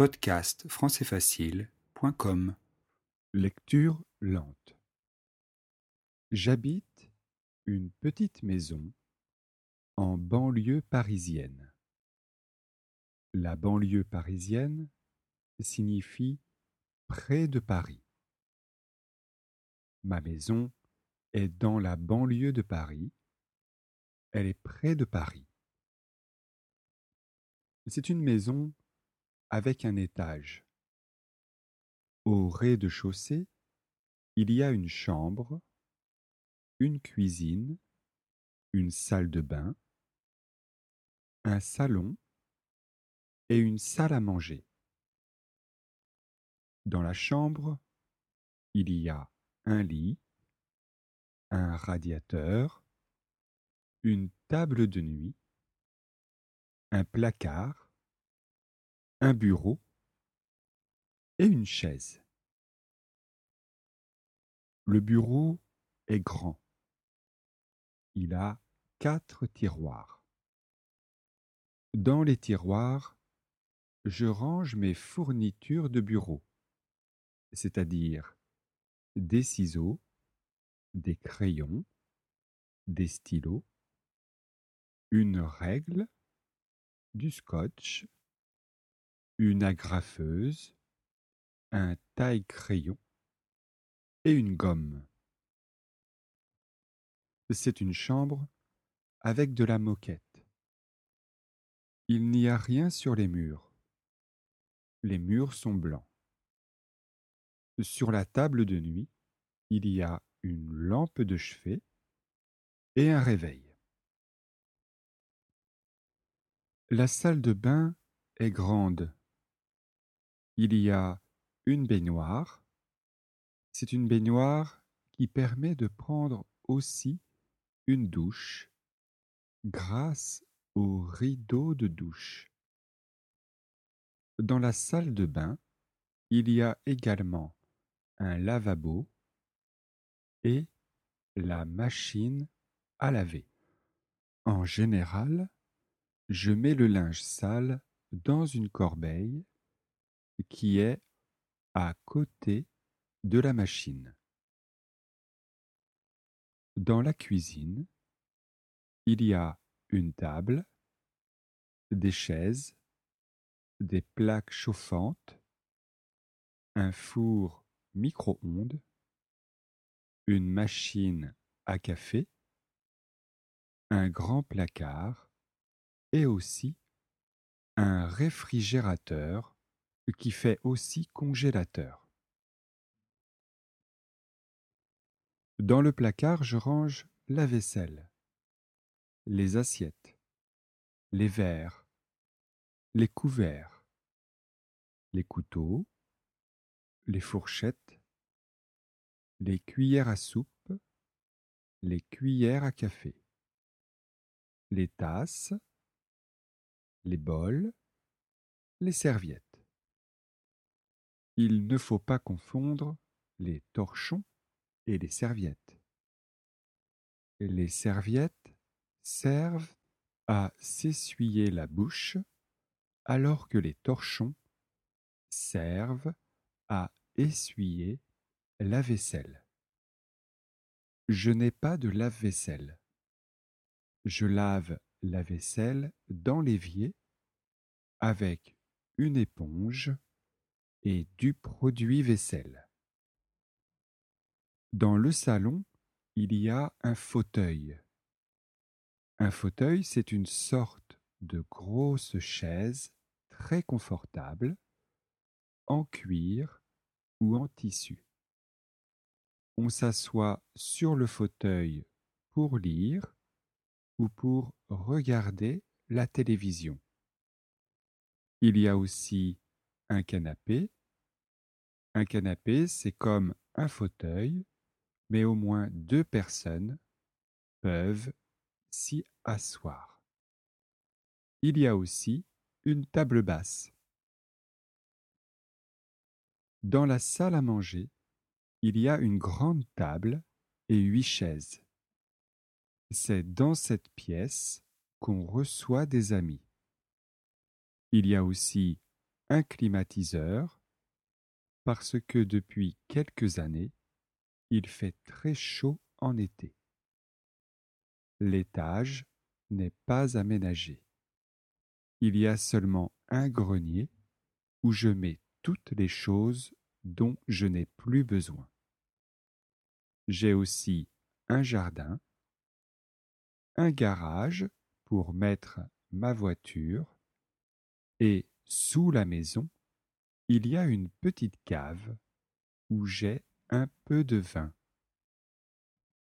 podcastfrancaisfacile.com. Lecture lente. J'habite une petite maison en banlieue parisienne. La banlieue parisienne signifie près de Paris. Ma maison est dans la banlieue de Paris. Elle est près de Paris. C'est une maison avec un étage. Au rez-de-chaussée, il y a une chambre, une cuisine, une salle de bain, un salon et une salle à manger. Dans la chambre, il y a un lit, un radiateur, une table de nuit, un placard, un bureau et une chaise. Le bureau est grand. Il a 4 tiroirs. Dans les tiroirs, je range mes fournitures de bureau, c'est-à-dire des ciseaux, des crayons, des stylos, une règle, du scotch, une agrafeuse, un taille-crayon et une gomme. C'est une chambre avec de la moquette. Il n'y a rien sur les murs. Les murs sont blancs. Sur la table de nuit, il y a une lampe de chevet et un réveil. La salle de bain est grande. Il y a une baignoire. C'est une baignoire qui permet de prendre aussi une douche grâce au rideau de douche. Dans la salle de bain, il y a également un lavabo et la machine à laver. En général, je mets le linge sale dans une corbeille qui est à côté de la machine. Dans la cuisine, il y a une table, des chaises, des plaques chauffantes, un four micro-ondes, une machine à café, un grand placard et aussi un réfrigérateur qui fait aussi congélateur. Dans le placard, je range la vaisselle, les assiettes, les verres, les couverts, les couteaux, les fourchettes, les cuillères à soupe, les cuillères à café, les tasses, les bols, les serviettes. Il ne faut pas confondre les torchons et les serviettes. Les serviettes servent à s'essuyer la bouche, alors que les torchons servent à essuyer la vaisselle. Je n'ai pas de lave-vaisselle. Je lave la vaisselle dans l'évier avec une éponge et du produit vaisselle. Dans le salon, il y a un fauteuil. Un fauteuil, c'est une sorte de grosse chaise très confortable, en cuir ou en tissu. On s'assoit sur le fauteuil pour lire ou pour regarder la télévision. Il y a aussi un canapé. Un canapé, c'est comme un fauteuil, mais au moins 2 personnes peuvent s'y asseoir. Il y a aussi une table basse. Dans la salle à manger, il y a une grande table et 8 chaises. C'est dans cette pièce qu'on reçoit des amis. Il y a aussi un climatiseur parce que depuis quelques années, il fait très chaud en été. L'étage n'est pas aménagé. Il y a seulement un grenier où je mets toutes les choses dont je n'ai plus besoin. J'ai aussi un jardin, un garage pour mettre ma voiture et sous la maison, il y a une petite cave où j'ai un peu de vin.